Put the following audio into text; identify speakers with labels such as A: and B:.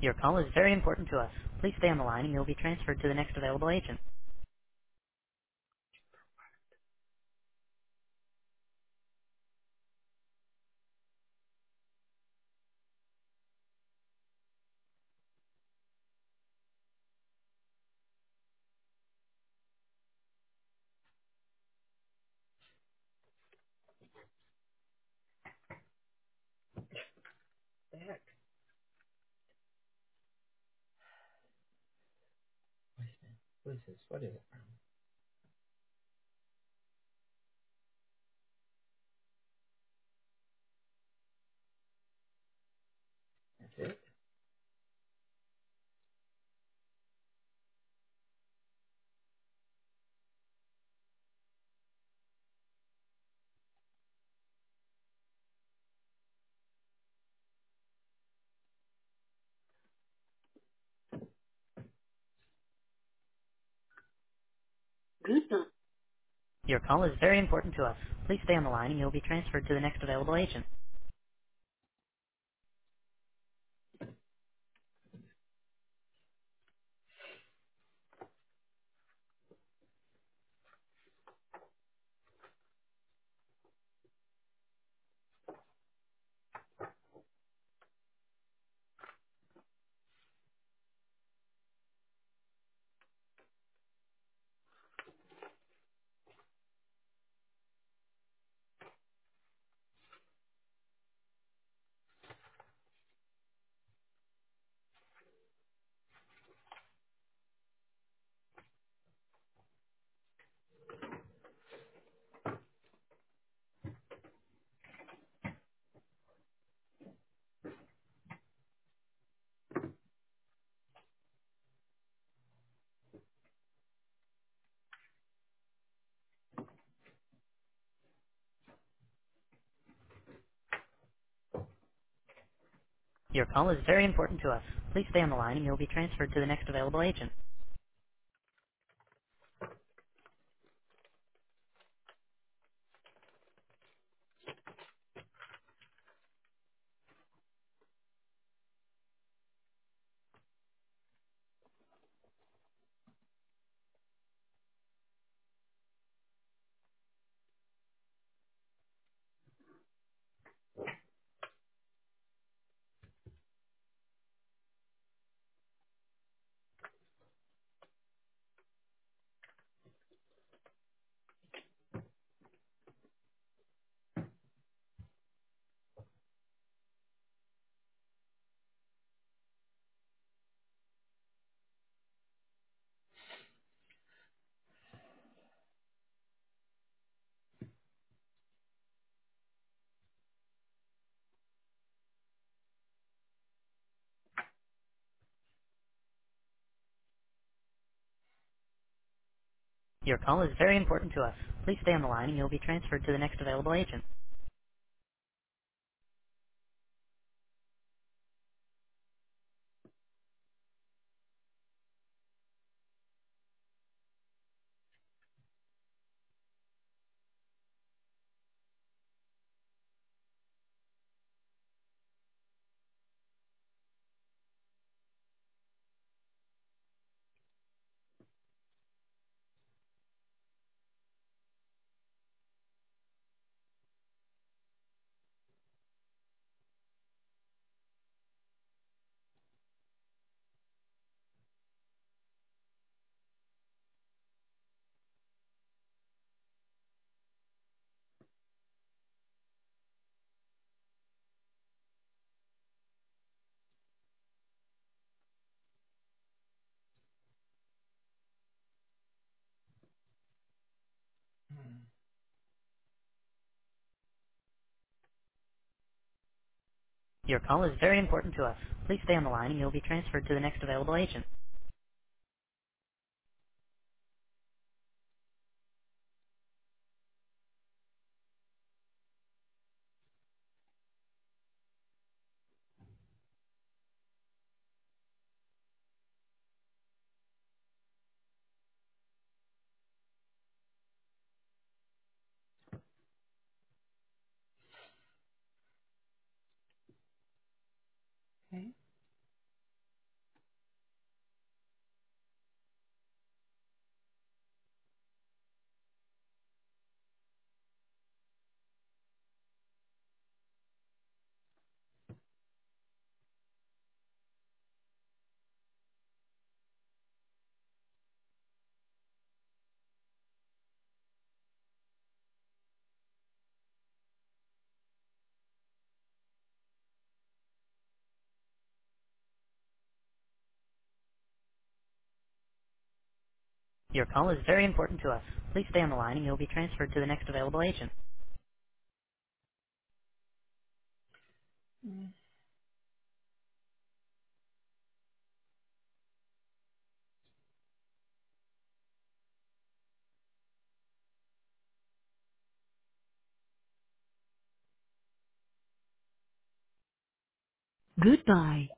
A: Your call is very important to us. Please stay on the line and you'll be transferred to the next available agent.
B: The heck? Voicemail. What is this? What is it from? That's it?
A: Good. Your call is very important to us. Please stay on the line and you'll be transferred to the next available agent. Your call is very important to us. Please stay on the line and you'll be transferred to the next available agent. Your call is very important to us. Please stay on the line and you'll be transferred to the next available agent. Your call is very important to us. Please stay on the line and you'll be transferred to the next available agent.
B: Okay.
A: Your call is very important to us. Please stay on the line and you'll be transferred to the next available agent. Goodbye.